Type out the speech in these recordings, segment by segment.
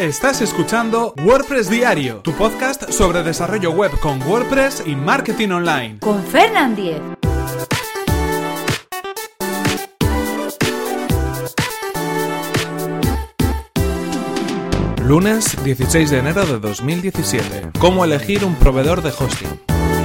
Estás escuchando WordPress Diario, tu podcast sobre desarrollo web con WordPress y marketing online. Con Fernand Diez. Lunes 16 de enero de 2017. ¿Cómo elegir un proveedor de hosting?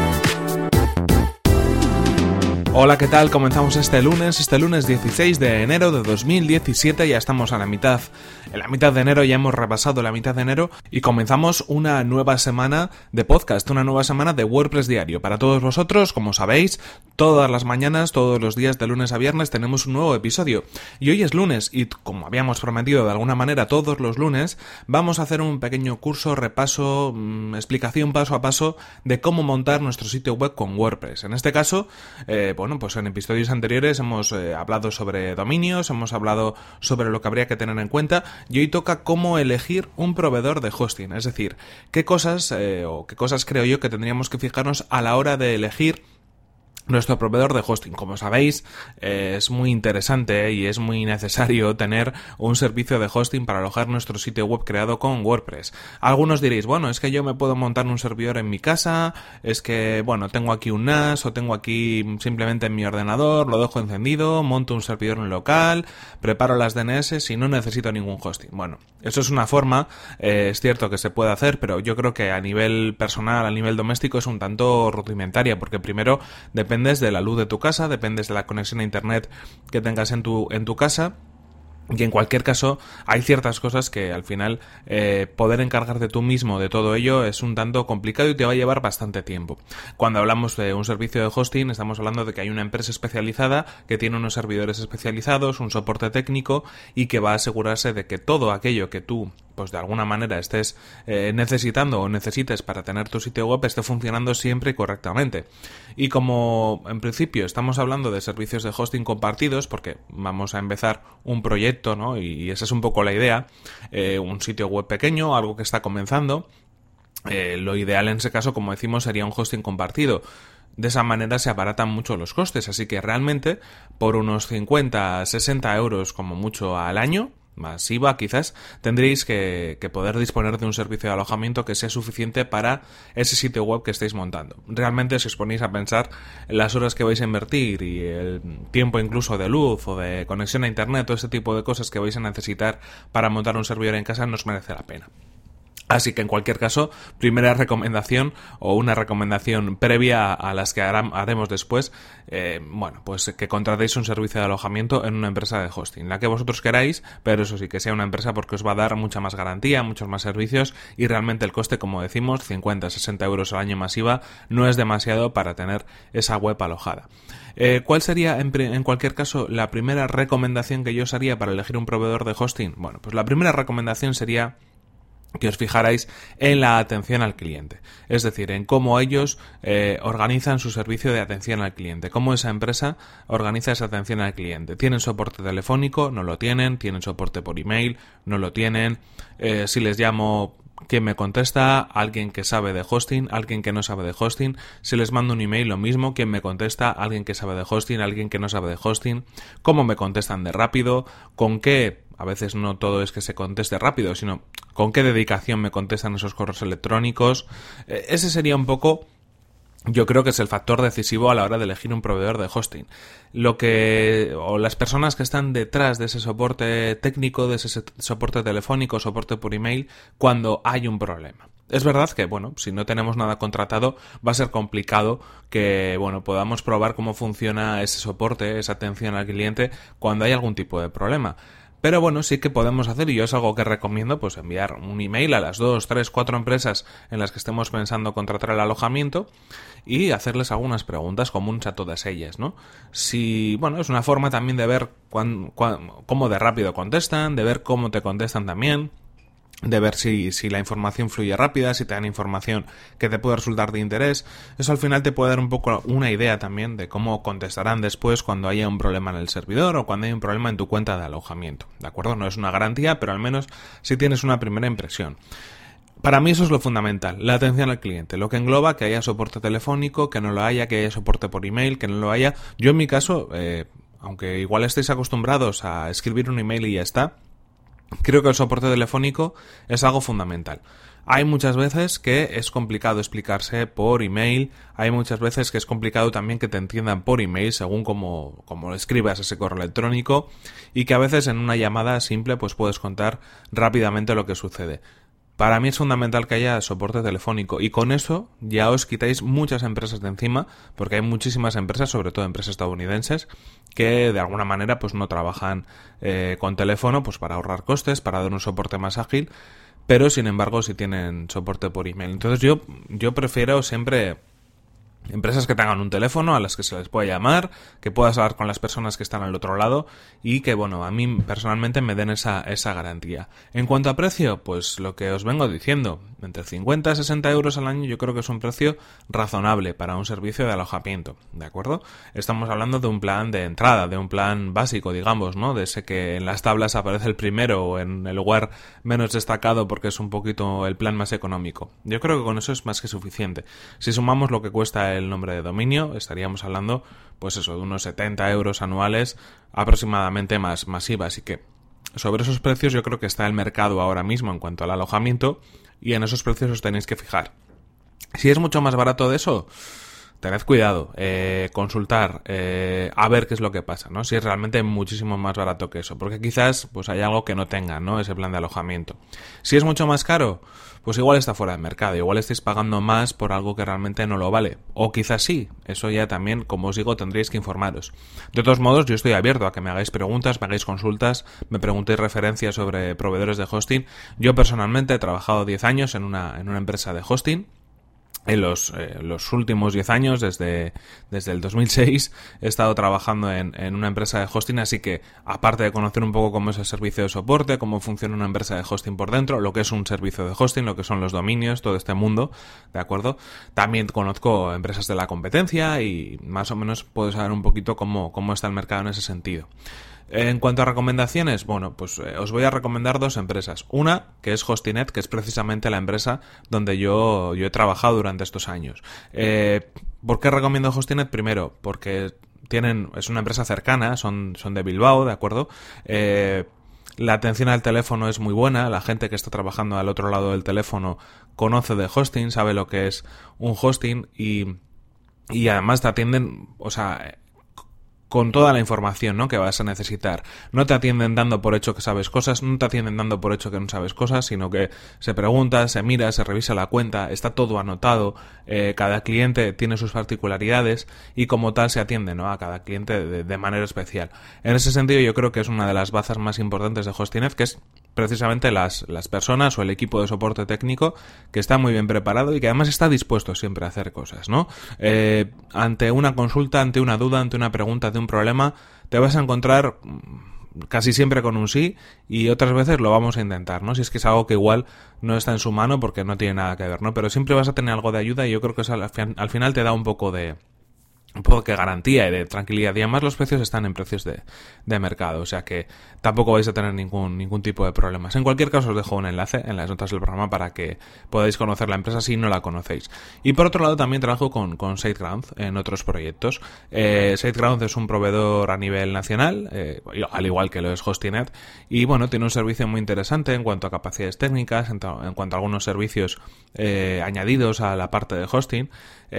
Hola, ¿qué tal? Comenzamos este lunes 16 de enero de 2017, ya estamos a la mitad. En la mitad de enero ya hemos repasado la mitad de enero y comenzamos una nueva semana de podcast, una nueva semana de WordPress Diario. Para todos vosotros, como sabéis, todas las mañanas, todos los días de lunes a viernes tenemos un nuevo episodio. Y hoy es lunes y, como habíamos prometido de alguna manera todos los lunes, vamos a hacer un pequeño curso, repaso, explicación paso a paso de cómo montar nuestro sitio web con WordPress. En este caso, pues en episodios anteriores hemos hablado sobre dominios, hemos hablado sobre lo que habría que tener en cuenta y hoy toca cómo elegir un proveedor de hosting, es decir, qué cosas creo yo que tendríamos que fijarnos a la hora de elegir nuestro proveedor de hosting. Como sabéis, es muy interesante y es muy necesario tener un servicio de hosting para alojar nuestro sitio web creado con WordPress. Algunos diréis, bueno, es que yo me puedo montar un servidor en mi casa, es que, bueno, tengo aquí un NAS o tengo aquí simplemente en mi ordenador, lo dejo encendido, monto un servidor en local, preparo las DNS y no necesito ningún hosting. Bueno, eso es una forma, es cierto que se puede hacer, pero yo creo que a nivel personal, a nivel doméstico es un tanto rudimentaria, porque primero dependes de la luz de tu casa, dependes de la conexión a internet que tengas en tu casa. Y en cualquier caso, hay ciertas cosas que al final poder encargarte tú mismo de todo ello es un tanto complicado y te va a llevar bastante tiempo. Cuando hablamos de un servicio de hosting, estamos hablando de que hay una empresa especializada que tiene unos servidores especializados, un soporte técnico y que va a asegurarse de que todo aquello que tú pues de alguna manera estés necesitando o necesites para tener tu sitio web esté funcionando siempre y correctamente. Y como en principio estamos hablando de servicios de hosting compartidos, porque vamos a empezar un proyecto, ¿no? Y esa es un poco la idea, un sitio web pequeño, algo que está comenzando, lo ideal en ese caso, como decimos, sería un hosting compartido. De esa manera se abaratan mucho los costes, así que realmente por unos 50-60 euros como mucho al año, más IVA quizás, tendréis que poder disponer de un servicio de alojamiento que sea suficiente para ese sitio web que estáis montando. Realmente, si os ponéis a pensar en las horas que vais a invertir y el tiempo incluso de luz o de conexión a internet, todo ese tipo de cosas que vais a necesitar para montar un servidor en casa, no os merece la pena. Así que en cualquier caso, primera recomendación o una recomendación previa a las que haremos después, pues que contratéis un servicio de alojamiento en una empresa de hosting, la que vosotros queráis, pero eso sí, que sea una empresa porque os va a dar mucha más garantía, muchos más servicios y realmente el coste, como decimos, 50-60 euros al año más IVA, no es demasiado para tener esa web alojada. ¿Cuál sería, en cualquier caso, la primera recomendación que yo os haría para elegir un proveedor de hosting? Bueno, pues la primera recomendación sería que os fijarais en la atención al cliente, es decir, en cómo ellos organizan su servicio de atención al cliente, cómo esa empresa organiza esa atención al cliente. ¿Tienen soporte telefónico? No lo tienen. ¿Tienen soporte por email? No lo tienen. Si les llamo, ¿quién me contesta? Alguien que sabe de hosting, alguien que no sabe de hosting. Si les mando un email, lo mismo, ¿quién me contesta? Alguien que sabe de hosting, alguien que no sabe de hosting. ¿Cómo me contestan de rápido? ¿Con qué? A veces no todo es que se conteste rápido, sino con qué dedicación me contestan esos correos electrónicos. Ese sería un poco, yo creo que es el factor decisivo a la hora de elegir un proveedor de hosting. Las personas que están detrás de ese soporte técnico, de ese soporte telefónico, soporte por email, cuando hay un problema. Es verdad que, si no tenemos nada contratado, va a ser complicado que, podamos probar cómo funciona ese soporte, esa atención al cliente, cuando hay algún tipo de problema. Pero sí que podemos hacer, y yo es algo que recomiendo, pues enviar un email a las 2, 3, 4 empresas en las que estemos pensando contratar el alojamiento y hacerles algunas preguntas comunes a todas ellas, ¿no? Es una forma también de ver cómo de rápido contestan, de ver cómo te contestan también, de ver si la información fluye rápida, si te dan información que te puede resultar de interés. Eso al final te puede dar un poco una idea también de cómo contestarán después cuando haya un problema en el servidor o cuando haya un problema en tu cuenta de alojamiento, ¿de acuerdo? No es una garantía, pero al menos sí tienes una primera impresión. Para mí eso es lo fundamental, la atención al cliente, lo que engloba que haya soporte telefónico, que no lo haya, que haya soporte por email, que no lo haya. Yo en mi caso, aunque igual estéis acostumbrados a escribir un email y ya está, creo que el soporte telefónico es algo fundamental. Hay muchas veces que es complicado explicarse por email, hay muchas veces que es complicado también que te entiendan por email según cómo escribas ese correo electrónico, y que a veces en una llamada simple pues puedes contar rápidamente lo que sucede. Para mí es fundamental que haya soporte telefónico, y con eso ya os quitáis muchas empresas de encima, porque hay muchísimas empresas, sobre todo empresas estadounidenses, que de alguna manera pues no trabajan con teléfono pues para ahorrar costes, para dar un soporte más ágil, pero sin embargo sí tienen soporte por email. Entonces yo prefiero siempre empresas que tengan un teléfono a las que se les pueda llamar, que puedas hablar con las personas que están al otro lado y que, bueno, a mí personalmente me den esa garantía. En cuanto a precio, pues lo que os vengo diciendo, entre 50 y 60 euros al año yo creo que es un precio razonable para un servicio de alojamiento, ¿de acuerdo? Estamos hablando de un plan de entrada, de un plan básico, digamos, ¿no? De ese que en las tablas aparece el primero o en el lugar menos destacado porque es un poquito el plan más económico. Yo creo que con eso es más que suficiente. Si sumamos lo que cuesta el nombre de dominio, estaríamos hablando, pues eso, de unos 70 euros anuales aproximadamente más IVA. Así que sobre esos precios yo creo que está el mercado ahora mismo en cuanto al alojamiento, y en esos precios os tenéis que fijar. Si es mucho más barato de eso, tened cuidado, consultar, a ver qué es lo que pasa, ¿no? Si es realmente muchísimo más barato que eso, porque quizás pues hay algo que no tenga, ¿no? Ese plan de alojamiento. Si es mucho más caro, pues igual está fuera de mercado, igual estáis pagando más por algo que realmente no lo vale, o quizás sí, eso ya también, como os digo, tendréis que informaros. De todos modos, yo estoy abierto a que me hagáis preguntas, me hagáis consultas, me preguntéis referencias sobre proveedores de hosting. Yo personalmente he trabajado 10 años en una empresa de hosting. En los últimos 10 años, desde el 2006, he estado trabajando en una empresa de hosting, así que, aparte de conocer un poco cómo es el servicio de soporte, cómo funciona una empresa de hosting por dentro, lo que es un servicio de hosting, lo que son los dominios, todo este mundo, ¿de acuerdo? También conozco empresas de la competencia y más o menos puedo saber un poquito cómo está el mercado en ese sentido. En cuanto a recomendaciones, bueno, pues os voy a recomendar dos empresas. Una, que es Hostinet, que es precisamente la empresa donde yo he trabajado durante estos años. ¿Por qué recomiendo Hostinet? Primero, porque es una empresa cercana, son de Bilbao, ¿de acuerdo? La atención al teléfono es muy buena, la gente que está trabajando al otro lado del teléfono conoce de hosting, sabe lo que es un hosting y además te atienden, o sea, con toda la información, ¿no?, que vas a necesitar. No te atienden dando por hecho que sabes cosas, no te atienden dando por hecho que no sabes cosas, sino que se pregunta, se mira, se revisa la cuenta, está todo anotado, cada cliente tiene sus particularidades y como tal se atiende, ¿no?, a cada cliente de manera especial. En ese sentido yo creo que es una de las bazas más importantes de Hostinet, que es precisamente las personas o el equipo de soporte técnico que está muy bien preparado y que además está dispuesto siempre a hacer cosas, ¿no? Ante una consulta, ante una duda, ante una pregunta, ante un problema, te vas a encontrar casi siempre con un sí, y otras veces lo vamos a intentar, ¿no? Si es que es algo que igual no está en su mano porque no tiene nada que ver, ¿no? Pero siempre vas a tener algo de ayuda y yo creo que eso al final te da un poco de garantía y de tranquilidad, y además los precios están en precios de mercado, o sea que tampoco vais a tener ningún tipo de problemas. En cualquier caso os dejo un enlace en las notas del programa para que podáis conocer la empresa si no la conocéis. Y por otro lado también trabajo con SiteGround en otros proyectos. SiteGround es un proveedor a nivel nacional, al igual que lo es Hostinet, y bueno, tiene un servicio muy interesante en cuanto a capacidades técnicas, en cuanto a algunos servicios añadidos a la parte de hosting.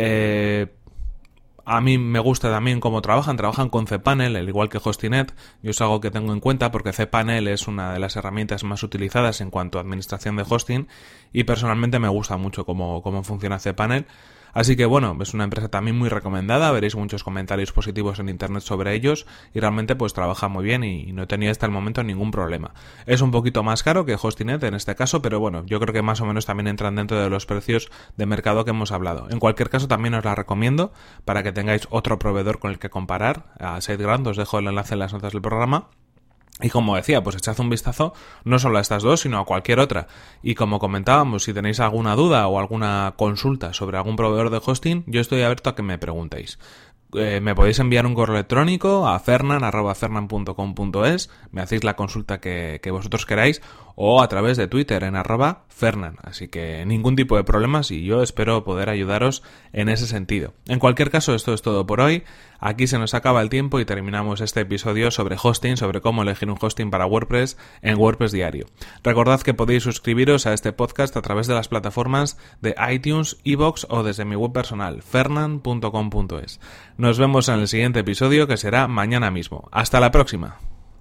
A mí me gusta también cómo trabajan con cPanel, al igual que Hostinet. Yo es algo que tengo en cuenta porque cPanel es una de las herramientas más utilizadas en cuanto a administración de hosting y personalmente me gusta mucho cómo funciona cPanel. Así que bueno, es una empresa también muy recomendada, veréis muchos comentarios positivos en internet sobre ellos y realmente pues trabaja muy bien y no he tenido hasta el momento ningún problema. Es un poquito más caro que Hostinet en este caso, pero bueno, yo creo que más o menos también entran dentro de los precios de mercado que hemos hablado. En cualquier caso también os la recomiendo para que tengáis otro proveedor con el que comparar. A SiteGround os dejo el enlace en las notas del programa. Y como decía, pues echad un vistazo no solo a estas dos, sino a cualquier otra. Y como comentábamos, si tenéis alguna duda o alguna consulta sobre algún proveedor de hosting, yo estoy abierto a que me preguntéis. me podéis enviar un correo electrónico a fernan@fernan.com.es, me hacéis la consulta que vosotros queráis, o a través de Twitter en @fernan. Así que ningún tipo de problemas y yo espero poder ayudaros en ese sentido. En cualquier caso, esto es todo por hoy. Aquí se nos acaba el tiempo y terminamos este episodio sobre hosting, sobre cómo elegir un hosting para WordPress en WordPress Diario. Recordad que podéis suscribiros a este podcast a través de las plataformas de iTunes, iVoox o desde mi web personal, fernan.com.es. Nos vemos en el siguiente episodio, que será mañana mismo. ¡Hasta la próxima!